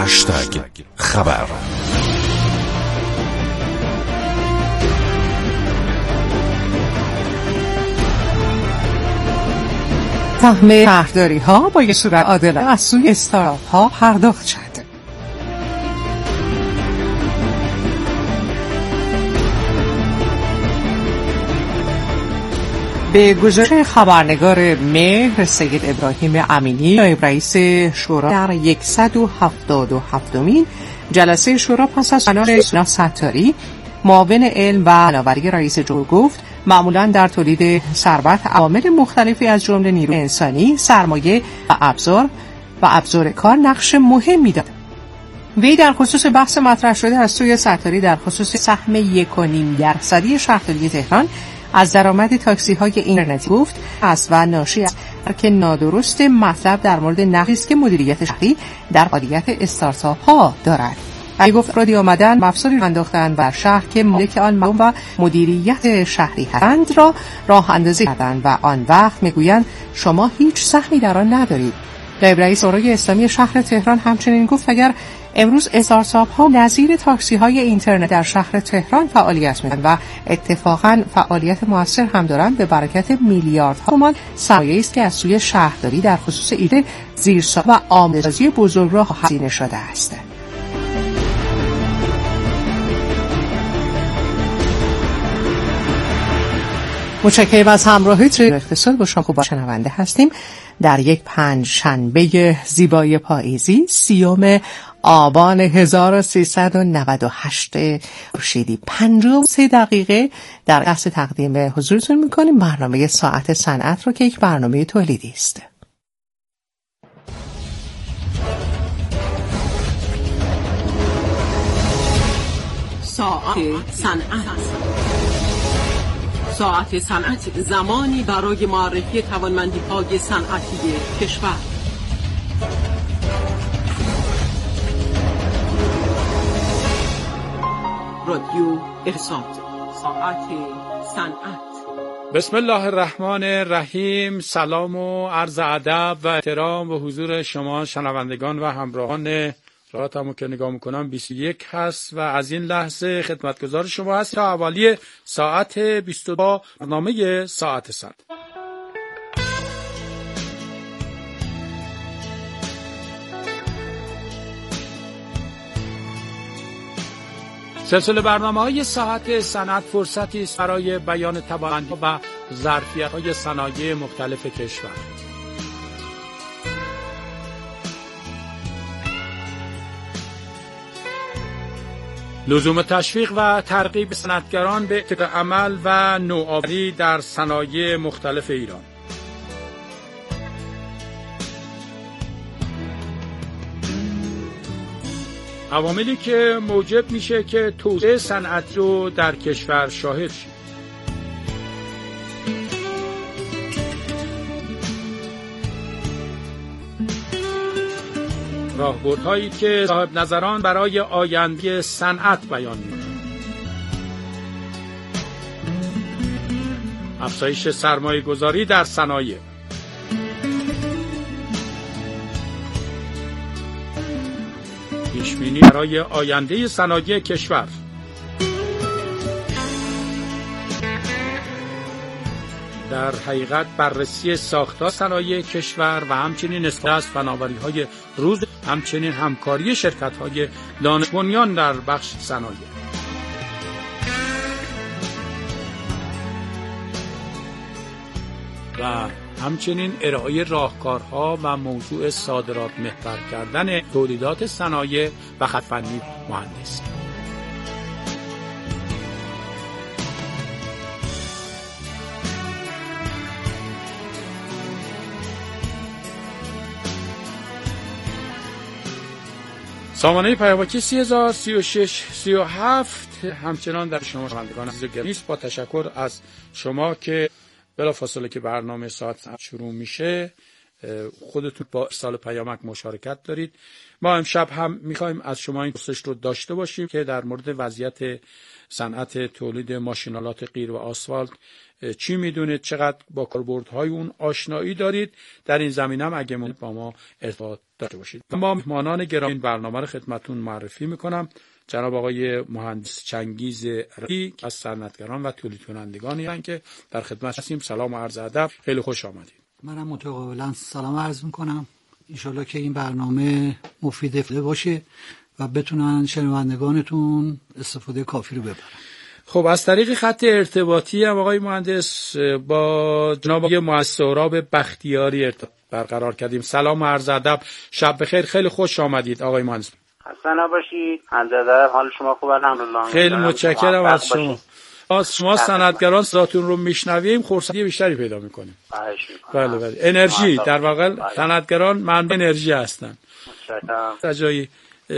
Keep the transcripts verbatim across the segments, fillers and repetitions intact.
هشتگ خبر. سهم شهرداری ها با یک صورت عادلانه از سوی استارتاپ ها پرداخت شد. به گزارش خبرنگار مهر سید ابراهیم امینی، نایب رئیس شورا، در صد و هفتاد و هفتمین جلسه شورا پس از سخنان ستاری، معاون علم و فناوری رئیس جمهور، گفت معمولاً در تولید ثروت عوامل مختلفی از جمله نیروی انسانی، سرمایه و ابزار و ابزار کار نقش مهمی دارد. وی در خصوص بحث مطرح شده از سوی ستاری در خصوص سهم یک و نیم درصدی شهرداری تهران از درآمد تاکسی های اینترنتی گفت است و ناشی از درک نادرست مطلب در مورد نقصی است که مدیریت شهری در فعالیت استارتاپ ها دارد. وی گفت افرادی آمدن مفصولی انداختند بر شهر که مالک آن مقام و مدیریت شهری هستند را راه اندازی کردند و آن وقت میگویند شما هیچ سهمی در آن ندارید. نایب رئیس شورای اسلامی شهر تهران همچنین گفت اگر امروز استارتاپ ها نظیر تاکسی های اینترنت در شهر تهران فعالیت می‌کنند و اتفاقاً فعالیت موثر هم دارند، به برکت میلیاردها تومان سرمایه‌ای است که از سوی شهرداری در خصوص ایده زیرساخت و آموزشی بزرگراه هزینه شده است. متشکرم از همراهیت. اقتصاد با شما خوب شنونده هستیم. در یک پنج شنبه زیبای پاییزی سیوم آبان هزار و سیصد و نود و هشت خورشیدی، پنجاه و سه دقیقه در قصد تقدیم حضورتون میکنیم برنامه ساعت صنعت رو که یک برنامه تولیدی است. ساعت صنعت. ساعت صنعت، زمانی برای معرفی توانمندی‌های صنعتی کشور. رادیو ارشاد، ساعت صنعت. بسم الله الرحمن الرحیم. سلام و عرض ادب و احترام به حضور شما شنوندگان و همراهان رادیومو که نگاه میکنم بیست و یک هست و از این لحظه خدمتگزار شما هست تا حوالی ساعت بیست و دو برنامه ساعت صد. سلسله برنامه‌های ساعت صنعت فرصتی است برای بیان توانمندی و ظرفیت‌های صنایع مختلف کشور. لزوم تشویق و ترغیب صنعتگران به ابتکار عمل و نوآوری در صنایع مختلف ایران. عواملی که موجب میشه که توسعه صنعتی رو در کشور شاهد شید. راهبردهایی که صاحب نظران برای آینده صنعت بیان می‌کنند. افزایش سرمایه گذاری در صنایع. پیشبینی برای آینده صنایع کشور. در حقیقت بررسی ساختار صنایع کشور و همچنین استفاده از فناوری‌های روز، همچنین همکاری شرکت‌های دانش بنیان در بخش صنایع. و همچنین ارائه راهکارها و موضوع صادرات محور کردن تولیدات صنایع و خط فنی مهندسی. سامانه پیامکی سی هزار سی و شش سی و هفت همچنان در شما شنوندگان عزیز گرامی است. با تشکر از شما که بلافاصله که برنامه ساعت شروع میشه خودتون با ارسال پیامک مشارکت دارید. ما امشب هم میخوایم از شما این پرسش رو داشته باشیم که در مورد وضعیت صنعت تولید ماشینالات قیر و آسفالت چی میدونید، چقدر با کاربردهای اون آشنایی دارید. در این زمینه هم اگه مونید با ما ارتباط داشته باشید. ما مهمانان گرامی این برنامه رو خدمتتون معرفی میکنم. جناب آقای مهندس چنگیز رفیعی از صنعتگران و تولید کنندگانی هستند که در خدمت هستیم. سلام و عرض ادب، خیلی خوش آمدید. منم متقابلا سلام عرض میکنم. انشالله که این برنامه مفید باشه و بتونن شنوندگانتون استفاده کافی رو ببرن. خب از طریق خط ارتباطی هم آقای مهندس با جناب آقای مهندس سهراب بختیاری ارتباط برقرار کردیم. سلام و عرض ادب، شب بخیر، خیلی خوش آمدید آقای مهندس. خسته نباشید. الحمدلله، حال شما خوبه؟ الحمدلله. خیلی متشکرم از شما. از شما صنعتگران صداتون رو میشنویم، خورسندی بیشتری پیدا میکنیم. بله بله، انرژی در واقع صنعتگران منبع انرژی هستن. متشکرم.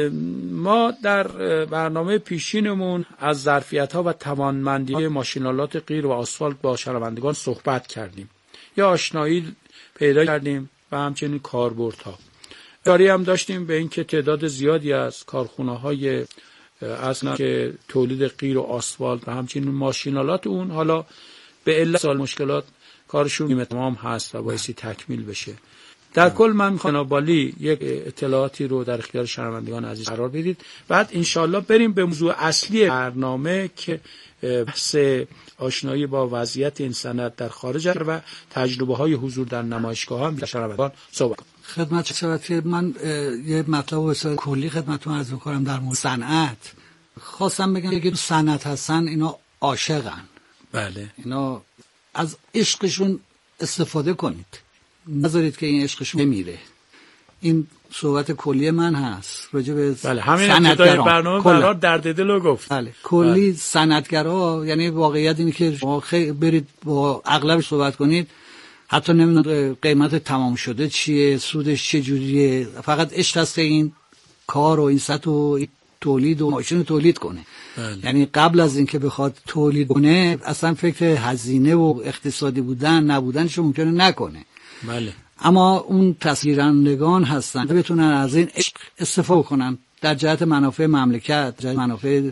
ما در برنامه پیشینمون از ظرفیت‌ها و توانمندی ماشینالات قیر و آسفالت با شنوندگان صحبت کردیم. یا آشنایی پیدا کردیم و همچنین کاربردها. اشاره هم داشتیم به اینکه تعداد زیادی از کارخانه‌های اصلا که تولید قیر و آسفالت و همچنین ماشینالات اون حالا به علت سال مشکلات کارشون نیمه تمام هست و بایستی تکمیل بشه. در کل من میخوام جنابالی یک اطلاعاتی رو در اختیار شنوندگان عزیز قرار بدید، بعد انشالله بریم به موضوع اصلی برنامه که بحث آشنایی با وضعیت این صنعت در خارج و تجربه های حضور در نمایشگاه هم شنوندگان صحبت کنم. خدمت شما که من یه مطلب و اصلاح کلی خدمتتون عرض می‌کنم در مورد صنعت. خواستم بگم که صنعت هستن اینا عاشقن. بله. اینا از عشقشون استفاده کنید. نذارید که این عشقشون بمیره. این صحبت کلی من هست راجع به بله همین ابتدای برنامه برای درد دلو گفت. بله کلی بله. صنعتگرا یعنی واقعیت اینه که شما خیلی برید با اغلبش صحبت کنید، حتی نمیدونید قیمت تمام شده چیه، سودش چه جوریه، فقط عشق هست این کار و این سطح و تولید و ماشین تولید کنه. بله. یعنی قبل از اینکه بخواد تولید کنه اصلا فکر هزینه و اقتصادی بودن نبودنش ممکنه نکنه. بله. اما اون تصویرندگان هستن که بتونن از این عشق استفاده کنن در جهت منافع مملکت، جهت منافع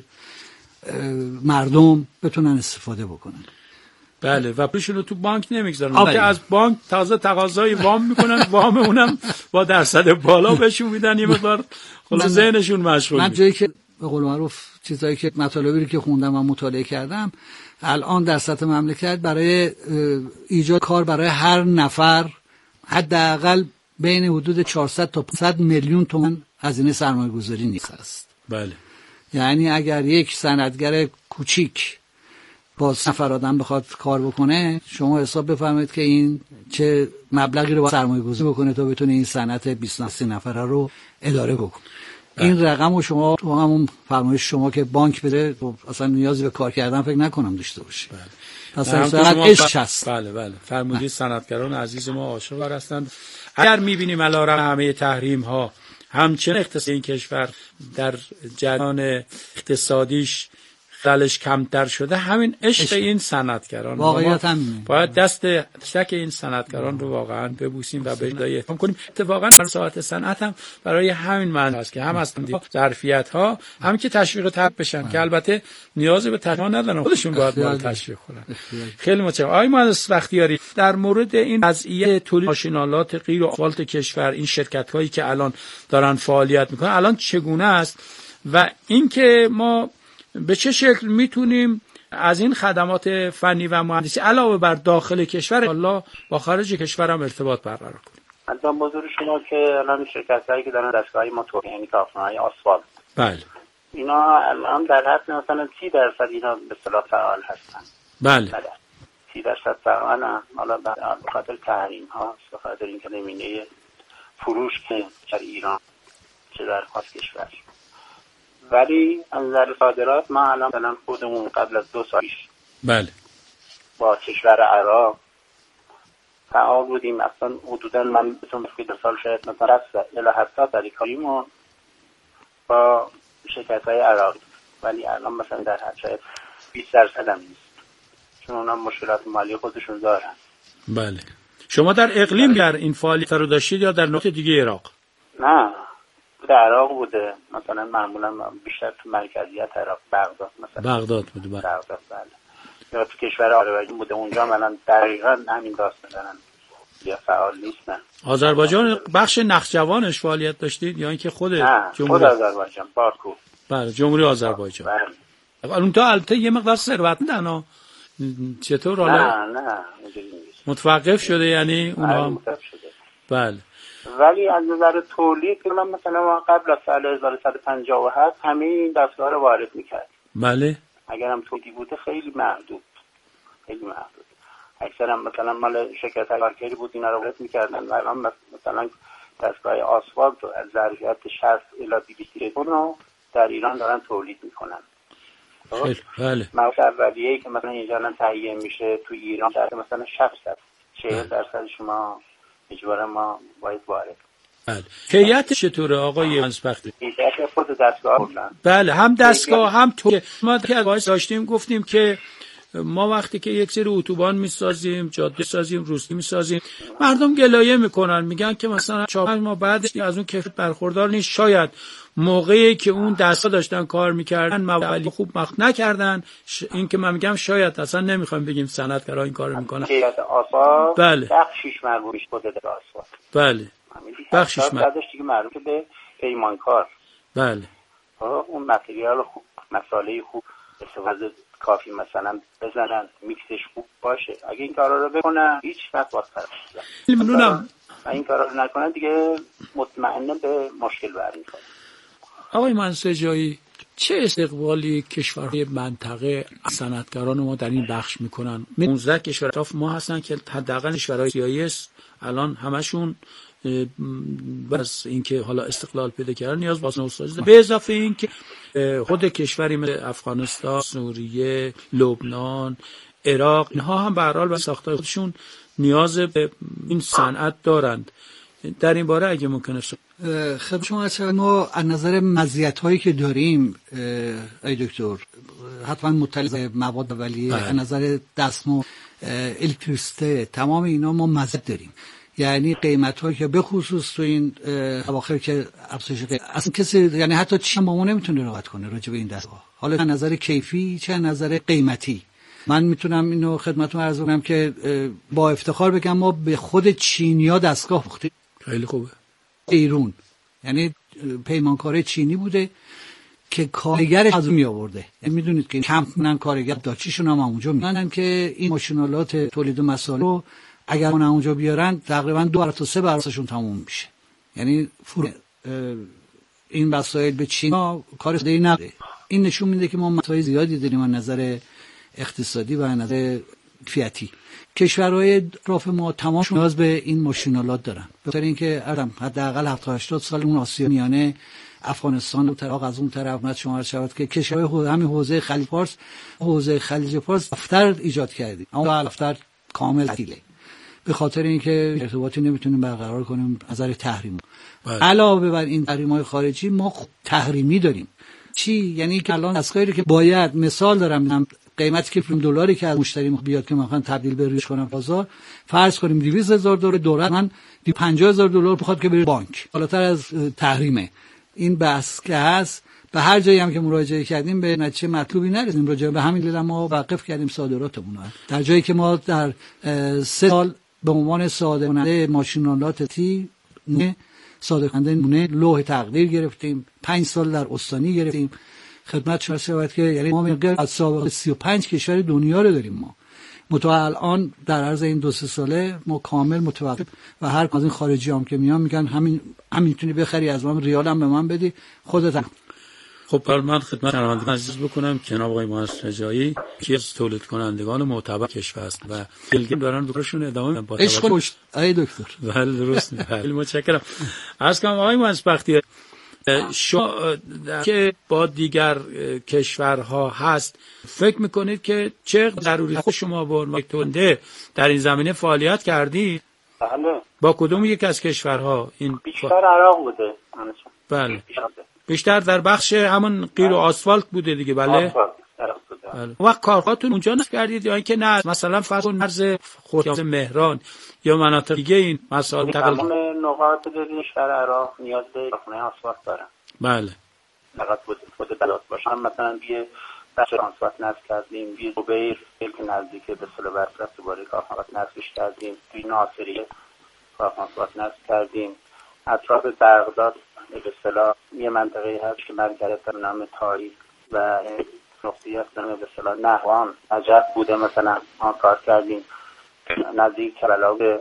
مردم بتونن استفاده بکنن. بله و پولشون رو تو بانک نمیگذارن که از بانک تازه تقاضای وام میکنن، وام اونم با درصد بالا بهشون میدن، یه مقدار خلاص ذهنشون مشغول. من جایی که به قول معروف چیزایی که مطالبی که خوندم و مطالعه کردم، الان در سطح مملکت برای ایجاد کار برای هر نفر حداقل بین حدود چهارصد تا پانصد میلیون تومان هزینه سرمایه‌گذاری نیست است. بله. یعنی اگر یک صنعتگر کوچیک با نفر آدم بخواد کار بکنه، شما حساب بفرمایید که این چه مبلغی رو با سرمایه‌گذاری بکنه تا بتونه این صنعت بیست نفره رو اداره بکنه. بله. این رقم رو شما تو همون فرمایش شما که بانک بده اصلا نیازی به کار کردن فکر نکنم داشته باشه. بله. اصلا صنعت عشق هست. بله بله فرمودید صنعتگران عزیز ما عاشق هستند. اگر می‌بینیم علیرغم همه تحریم ها همچنین اقتصاد این کشور در جریان اقتصادیش خلالش کمتر شده، همین عشق این صنعتگران واقعیت همینه. باید دست تک این صنعتگران رو واقعا ببوسیم و بهش احترام کنیم. اتفاقا ساعت صنعت هم برای همین معنی است که هم از ظرفیت ها هم که تشویق تر بشن آه. که البته نیاز به تشویق ندارن، خودشون باید باید تشویق کنن. خیلی متشکرم آقای مهندس بختیاری. در مورد این قضیه تولید ماشینالات قیر و آسفالت کشور، این شرکت هایی که الان دارن فعالیت میکنن الان چگونه است و اینکه ما به چه شکل میتونیم از این خدمات فنی و مهندسی علاوه بر داخل کشور الله با خارج کشور هم ارتباط برقرار کنیم؟ الان بزرگ شما که الان شرکت‌هایی که دارن دستگاه‌های موتور یعنی کارخانه‌های آسفالت، بله اینا الان در حد مثلا سی درصد اینا به اصطلاح فعال هستن. بله سی درصد فعالن. حالا به خاطر تحریم ها، به خاطر اینکه نمونه فروش که در ایران چه در خاص کشور، ولی از نظر صادرات ما الان مثلا خودمون قبل از دو سال بله با کشور عراق فعال بودیم. اصلا حدودا من بتونم فکر سال شاید مثلا الی هفتاد تا کاریمون با شرکت‌های عراقی، ولی الان مثلا در حد شاید بیست درصد هم نیست، چون اونا مشکلات مالی خودشون دارن. بله شما در اقلیم در این فعالیت رو داشتید یا در نقطه دیگه عراق؟ نه در عراق بوده، مثلا معمولا بیشتر تو مرکزیت عراق، بغداد مثلا. بغداد بوده. بله. بغداد بله. یا تو کشور آذربایجان بوده، اونجا مثلا دقیقاً همین داستان دارن یا فعال نیستن. آذربایجان بخش نخجوانش فعالیت داشتید یا اینکه خود جمهوری خود آذربایجان باکو؟ بله جمهوری آذربایجان. بله. اون تا البته یه مقدار ثروتمندن، چطور حالا؟ نه نه اینجوری نیست. متوقف شده یعنی اونها؟ متوقف شده. بله. ولی از نظر تولید که من مثلا ما قبل از سال هزار و صد و پنجاه و هفت همه این دستگاه رو وارد میکرد. بله. اگر هم تولیدی بوده خیلی محدود، خیلی محدود. اکثرا مثلا مال شرکت کارگری بود اینا رو وارد میکردن و الان مثلا دستگاه آسفالت رو از ظرفیت شصت الی دویست تن رو در ایران دارن تولید میکنن. خیلی بله. مواد اولیه‌ای که مثلا اینجا الان تهیه میشه تو ایران در مثلا شصت چهل درصد شما اجبارا ما باید وارد. بله. کیفیت چطوره آقای منصبختی؟ کیفیت خود دستگاه بودن. بله هم دستگاه هم تو ما که باعث داشتیم گفتیم که ما وقتی که یک سری اتوبان میسازیم، جاده سازیم، روستی میسازیم، مردم گلایه میکنن، میگن که مثلا چهار ماه بعدش از اون کیفیت برخوردار نیست. شاید موقعی که اون دستا داشتن کار میکردن مواد خوب مخ نکردن. ش... این که من میگم شاید اصلا نمیخوام بگیم صنعتگرا این کارو میکنن. کیفیت آسفالت بله. بخشش مربوط به خود آسفالت. بله. بخشش مربوط دیگه مربوط به پیمانکار. بله. اون متریال خوب، مساله خوب استفاده کافی مثلا بزنن، میکسش خوب باشه. اگه این کارا رو بکنن هیچ وقت واسه ممنونم. این کارا رو نکنن دیگه مطمئنا به مشکل برمیخوره. آقای منسجایی چه استقبالی کشورهای منطقه صنعتگران ما در این بخش میکنن؟ پانزده کشور اطراف ما هستن که حداقل کشورهای آسیایی الان همشون بس اینکه حالا استقلال پیدا کردن نیاز به سازی، به اضافه اینکه خود کشوری مثل افغانستان، سوریه، لبنان، عراق، اینها هم به هر حال به ساختار خودشون نیاز به این صنعت دارند. در این باره اگه ممکنه خب شما اصلا ما از نظر مزیت‌هایی که داریم ای دکتر حتما مطلع مواد اولیه، از نظر دستمو، الکتریسیته، تمام اینا ما مزیت داریم. یعنی قیمت‌هایی که به خصوص تو این اواخر که افزایش قیمت اصلا کسی یعنی حتی چی با ما نمیتونه رقابت کنه راجع به این دستگاه، حالا از نظر کیفی چه از نظر قیمتی. من میتونم اینو خدمتتون عرض کنم که با افتخار بگم ما به خود چینیا دستگاه پختیم. خیلی خوبه. ایران یعنی پیمانکار چینی بوده که کارگرش از می آورده. میدونید که کمپ منن کارگر داچیشون هم اونجا میگن که این ماشینالات تولید مسائل رو اگر اون اونجا بیارن تقریبا دو تا سه برابرشون تموم میشه. یعنی فرو این وسایل به چین کار دیگه نده. این نشون میده که ما مسائل زیادی داریم از نظر اقتصادی و از نظر کیفیتی. کشورهای اطراف ما تمامشون نیاز به این ماشینالات دارن. به خاطر اینکه حداقل هفتاد هشتاد سال اون آسیا میانه افغانستان و عراق از اون طرف مت شما شود که کشورهای همین حوزه خلیج فارس، حوزه خلیج فارس دفتر ایجاد کردیم. اما دفتر کامل تعطیله. به خاطر اینکه ارتباطی نمیتونیم برقرار کنیم از نظر تحریم. علاوه بر این تحریم‌های خارجی ما تحریمی داریم. چی؟ یعنی که الان دستگاهی که باید مثال دارم قیمتی که فیلم دلاری که از مشتری بیاد که مثلا تبدیل به ریش کنم بازار، فرض کنیم دویست هزار دلار، دولت من پنجاه هزار دلار بخواد که بره بانک. بالاتر از تحریمه. این بحث که هست به هر جایی هم که مراجعه کردیم به نتیجه مطلوبی نرسیدیم. راجع به همین دلیل ما وقف کردیم صادراتمون. در جایی که ما در سه سال به عنوان صادر کننده ماشینالات تی نه صادر کننده نمونه لوح تقدیر گرفتیم، پنج سال در استانی گرفتیم. خدمت شما شود که یعنی ما میگه از سابقه سی و پنج کشور دنیا رو داریم ما. متأ الان در عرض این دو سه ساله ما کامل متوقف و هر از این خارجی هم که میان میگن همین همین میتونی بخری از من، ریال هم به من بدی خودت. خب من خدمت شنوندگان عزیز بکنم که جناب آقای مهندس رجایی که از تولید کنندگان معتبر کشور است و خیلی دارن دکترشون ادامه میدن با عشق پشت ای دکتر. بله درست. خیلی متشکرم. عرض کنم آقای مهندس بختی شما که با دیگر کشورها هست فکر میکنید که چه ضروری خود شما با مکتونده در این زمینه فعالیت کردید؟ بله. با کدوم یک از کشورها؟ این بیشتر عراق بوده. بله. بیشتر در بخش همون قیر و آسفالت بوده دیگه. بله. بله. وقت کارخونه‌تون اونجا نصب کردید یا اینکه نه مثلا فرض کن مرز خراسان مهران یا مناطق دیگه این مسائل تمام نقاط کشور عراق نیاز به کارخونه آسفالت دارن. بله. فقط خود خود بلاد باشه. هم مثلا بیه بخش آسفالت نصب کردیم، بیه زبیر که نزدیک به اصطلاح برسرف دوباره کارخونه نصبش کردیم، توی ناصریه کارخونه آسفالت نصب کردیم. اطراف بغداد به اصطلاح یه منطقه هست که مرکز به نام تاریخ و نقطه‌ای هست به نام به اصطلاح نهوان نجف بوده، مثلا آن کار کردیم. نزدیک کربلا به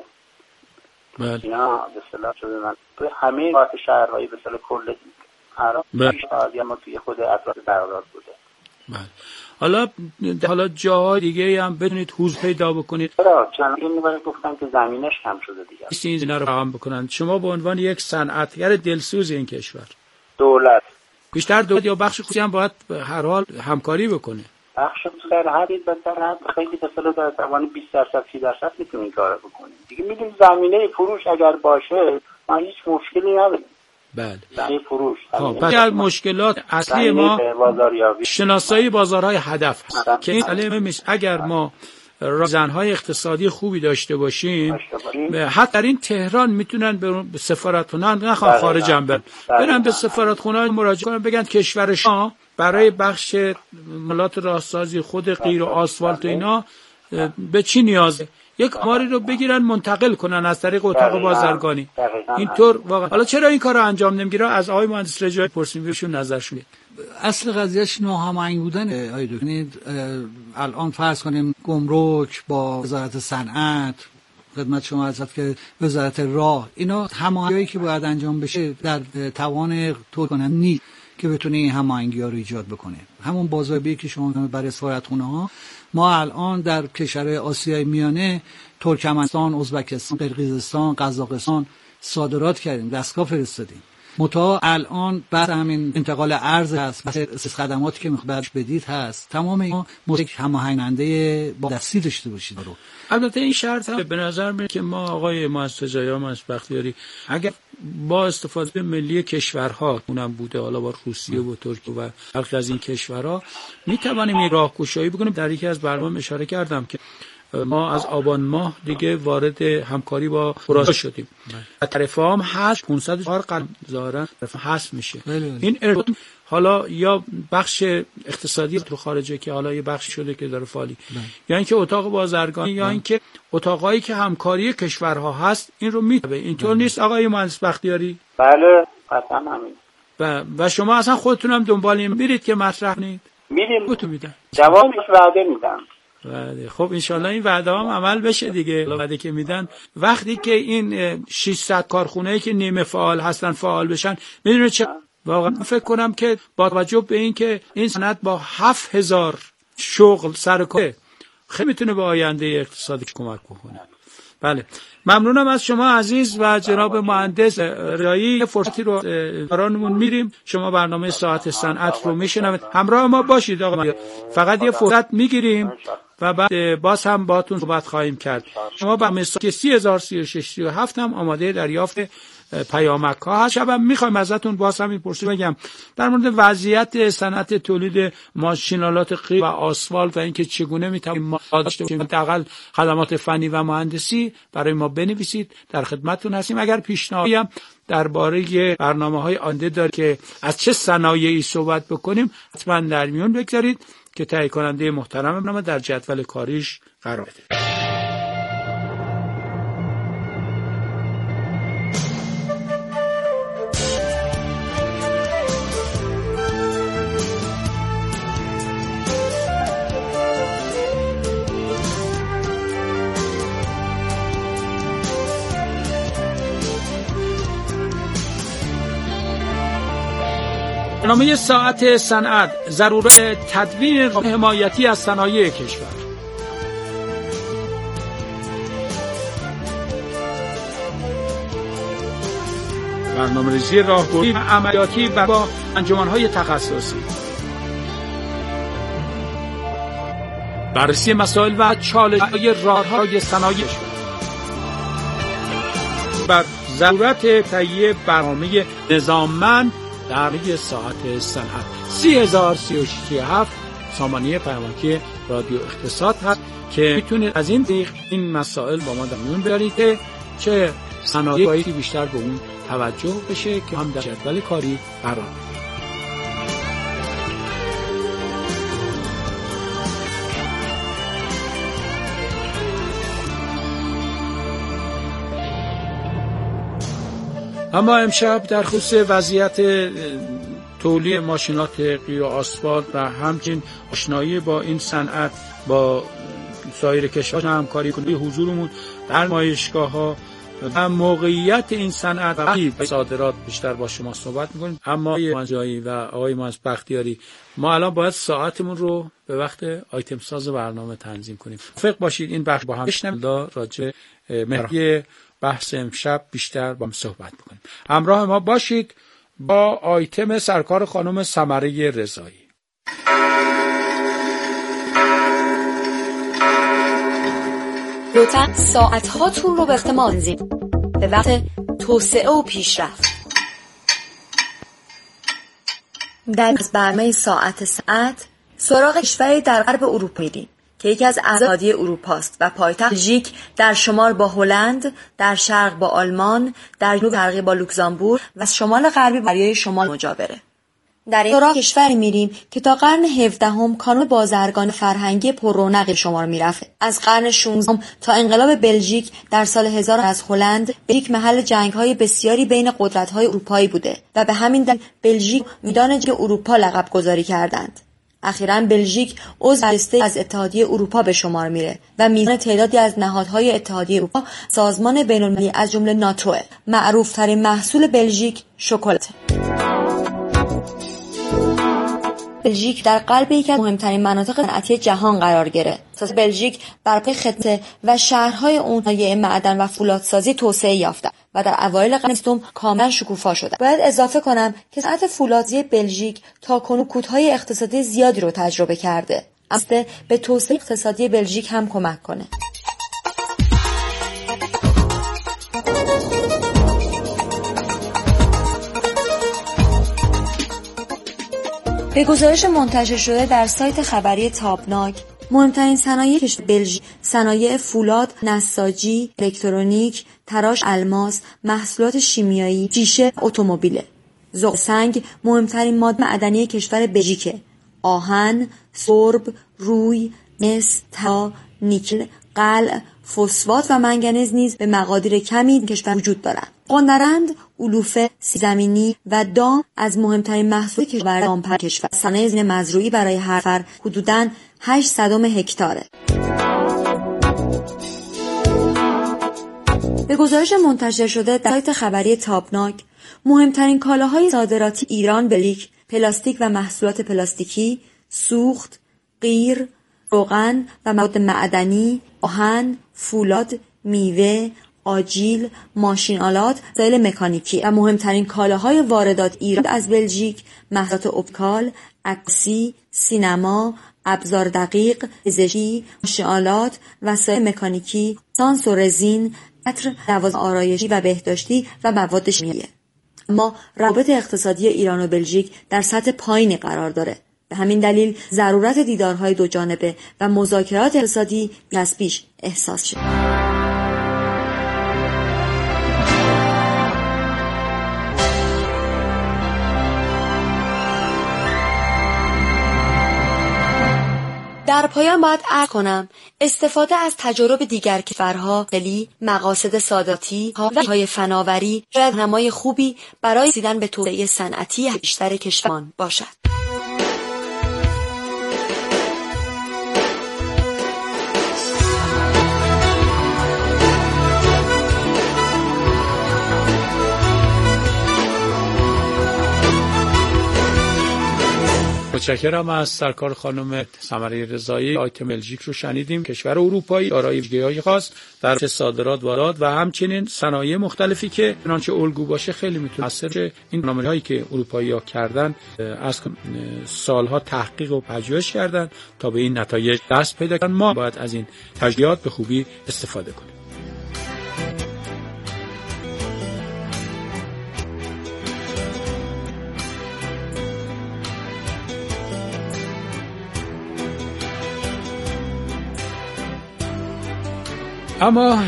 اینا به اصطلاح شده من توی همه نقاط شهرهای به اصطلاح کل عراق بیشتر ما توی خود اطراف بغداد بوده. بله. حالا حالا جاهای دیگه هم بدونید حوض پیدا بکنید. چرا چندین بار گفتم که زمینش کم شده دیگه. این اینا رو فراهم بکنن. شما به عنوان یک صنعتگر دلسوز این کشور، دولت بیشتر دولت یا بخش خصوصی هم باید به هر حال همکاری بکنه. بخش در حدید به در حد خیلی به اصطلاح در توان بیست درصد سی درصد میتونیم کار بکنیم. دیگه میدونید زمینه فروش اگر باشه ما هیچ مشکلی نداریم. بله. زمینه فروش. خب پس از مشکلات اصلی ما شناسایی بازارهای هدف هست که این علم اگر ما راهزن‌های اقتصادی خوبی داشته باشیم، حتی در این تهران میتونن به سفارتخونه نخوام خارج هم برن برن به سفارتخونه مراجعه کنن بگن کشور شما برای بخش مالات راهسازی خود غیر و آسفالت و اینا به چی نیازه، یک آماری رو بگیرن منتقل کنن از طریق اتاق بازرگانی. اینطور واقعا حالا چرا این کارو انجام نمیگیره؟ از آقای مهندس رجایی پرسیم بهشون نظرشون. اصل قضیهش ناهماهنگ بودن آقای دکتر. الان فرض کنیم گمرک با وزارت صنعت، خدمت شما عرض که وزارت راه، اینا هماهنگی که باید انجام بشه در توان تولید کننده نیست که بتونه این هماهنگی‌ها رو ایجاد بکنه. همون بازاریابی که شما برای سفارتخونه‌ها، ما الان در کشورهای آسیای میانه ترکمنستان، ازبکستان، قرقیزستان، قزاقستان صادرات کردیم، دستگاه فرستادیم. متا الان بعد همین انتقال ارز هست، بس خدماتی که میخواید بدید هست، تمام اینا یک هماهنگنده با دستی داشته باشید رو. البته این شرط هم به نظر میاد که ما آقای مهندس رجایی مهندس بختیاری اگر با استفاده ملی کشورها اونم بوده، حالا با روسیه و ترکیه و برخی از این کشورها میتوانیم این راهگشایی بکنیم. در یکی از برنامه اشاره کردم که ما از آبان ماه دیگه وارد همکاری با خراسان شدیم و ترفام هشت پانصد و چهار قلم ظاهرا هست میشه. این ارتباط حالا یا بخش اقتصادی تو خارجه که حالا یه بخش شده که داره فعالی، یا اینکه اتاق بازرگانی، یا اینکه اتاقایی که همکاری کشورها هست این رو میتونه. اینطور نیست آقای مهندس بختیاری؟ بله قطعا همین. و و شما اصلا خودتونم دنبال این میرید که مطرح کنید؟ میریم. خودتون میدن. جوابش وعده میدم. وعده. خب انشالله این وعده هم عمل بشه دیگه. وعده که میدن وقتی که این ششصد کارخونه‌ای که نیمه فعال هستن فعال بشن، میدونید چه واقعا فکر کنم که با توجه به این که این صنعت با هفت هزار شغل سر کار خیلی میتونه به آینده اقتصادی کمک بکنه. بله ممنونم از شما عزیز و جناب مهندس رجایی. یه فرصتی رو برامون میریم، شما برنامه ساعت صنعت رو میشنوید، همراه ما باشید آقا. فقط یه فرصت میگیریم و بعد باز هم باهاتون صحبت خواهیم کرد. شما با مساک سی هزار سی و شش سی و هفت هم آماده دریافت پیامک ها هست. شبم میخوایم ازتون باز هم این پرسش بگم در مورد وضعیت صنعت تولید ماشینالات قیر و آسفالت و اینکه چگونه میتونیم ما داشته باشیم حداقل خدمات فنی و مهندسی برای ما بنویسید، در خدمتتون هستیم. اگر پیشنهادی هم درباره برنامه‌های آینده دارید که از چه صنایعی صحبت بکنیم حتما در میون بگذارید که تهیه کننده محترم برنامه در جدول کاریش قرار بده. برنامه ساعت صنعت، ضرورت تدوین حمایتی از صنایع کشور. برنامه‌ریزی راهبردی و عملیاتی و با انجمن‌های تخصصی. بررسی مسائل و چالش‌های راه‌های صنایع کشور. بر ضرورت تهیه برنامه نظاممند در ساعت صنعت. سی هزار سی و هفت سامانه پیامکی رادیو اقتصاد هست که میتونید از این طریق این مسائل با ما در میون بیارید که چه صنایعی بیشتر به اون توجه بشه که هم در جدول کاری قرار بگیره. اما امشب در خصوص وضعیت تولید ماشینات قیر و آسفالت و همچنین آشنایی با این صنعت با سایر کشورها همکاری کنیم، حضورمون در نمایشگاه‌ها و موقعیت این صنعت و صادرات بیشتر با شما صحبت می‌کنیم. اما آقای منجایی و آقای مهندس بختیاری، ما الان باید ساعتمون رو به وقت آیتم ساز برنامه تنظیم کنیم. فکر باشید این بخش با هم بشنویم راجع به بحث امشب بیشتر با هم صحبت می‌کنیم. همراه ما باشید با آیتم سرکار خانم ثمره رضایی. لطفاً ساعت هاتون رو به وقت تنظیم به وقت توسعه و پیشرفت. در از برنامه ساعت ساعت سراغ کشوری در غرب اروپا میریم که یکی از اعضای اتحادیه اروپا است و پایتخت بلژیک در شمال با هلند، در شرق با آلمان، در جنوب شرقی با لوکزامبورگ و شمال غربی با دریای شمال مجاوره. در این سراغ کشوری میریم که تا قرن هفدهم کانون بازرگان فرهنگی پررونقی شمار میرفت. از قرن شانزدهم تا انقلاب بلژیک در سال هزار از هلند، بلژیک محل جنگ‌های بسیاری بین قدرت‌های اروپایی بوده و به همین دلیل بلژیک میدان جنگ اروپا لقب گذاری کردند. اخیراً بلژیک عضو هسته از اتحادیه اروپا به شمار میره و میزان تعدادی از نهادهای اتحادیه اروپا سازمان بین‌المللی از جمله ناتو. معروف‌ترین محصول بلژیک شکلات. بلژیک در قلب یکی از مهمترین مناطق صنعتی جهان قرار گرفت. اساس بلژیک بر پایه خدمات و شهرهای اون صنایع معدن و فولادسازی توسعه یافته و در اوایل قرن بیستم کاملا شکوفا شده. باید اضافه کنم که صنعت فولادسازی بلژیک تاکنون کودهای اقتصادی زیادی رو تجربه کرده. اصلا به توسعه اقتصادی بلژیک هم کمک کنه. به گزارش منتشر شده در سایت خبری تابناک، مهمترین صنایع کشور بلژیک صنایع فولاد، نساجی، الکترونیک، تراش الماس، محصولات شیمیایی، شیشه، اتومبیل. ذوق سنگ مهمترین ماده معدنی کشور بلژیک. آهن، سرب، روی، مس، طلا، نیکل، قلع، فسفات و منگنز نیز به مقادیر کمی در کشور وجود دارند. قندرند، علوفه، سیب‌زمینی و دام از مهمترین محصول کشور دامپر کشور. صنایع زین مزروعی برای هر نفر حدوداً هشت صدم هکتاره. به گزارش منتشر شده در سایت خبری تابناک، مهمترین کالاهای صادراتی ایران بلژیک پلاستیک و محصولات پلاستیکی، سوخت، قیر، روغن و مواد معدنی، آهن، فولاد، میوه، آجیل، ماشین آلات، وسایل مکانیکی و مهمترین کالاهای واردات ایران از بلژیک محصولات اپتیکال، عکاسی، سینما، ابزار دقیق، پزشکی، ماشین آلات، وسایل مکانیکی، سانس و رزین، عطر، لوازم آرایشی و بهداشتی و مواد شیمیایی. اما روابط اقتصادی ایران و بلژیک در سطح پایینی قرار داره. به همین دلیل ضرورت دیدارهای دو جانبه و مذاکرات اقتصادی بیش از پیش احساس شد. در پایان باید عرض کنم استفاده از تجارب دیگر کشورها خیلی مقاصد صادراتی ها و های فناوری شاید راهنمای خوبی برای رسیدن به توسعه صنعتی بیشتر کشورمان باشد. متشکرم از سرکار خانم ثمره رضایی. آیتم بلژیک رو شنیدیم. کشور اروپایی دارای ویژگی‌های خاص در صادرات و واردات و همچنین صنایع مختلفی که چنانچه الگو باشه خیلی میتونه اثر شه. این برنامه‌هایی که اروپایی‌ها کردن از سالها تحقیق و پژوهش کردن تا به این نتایج دست پیدا کنن. ما باید از این تجربیات به خوبی استفاده کنیم. اما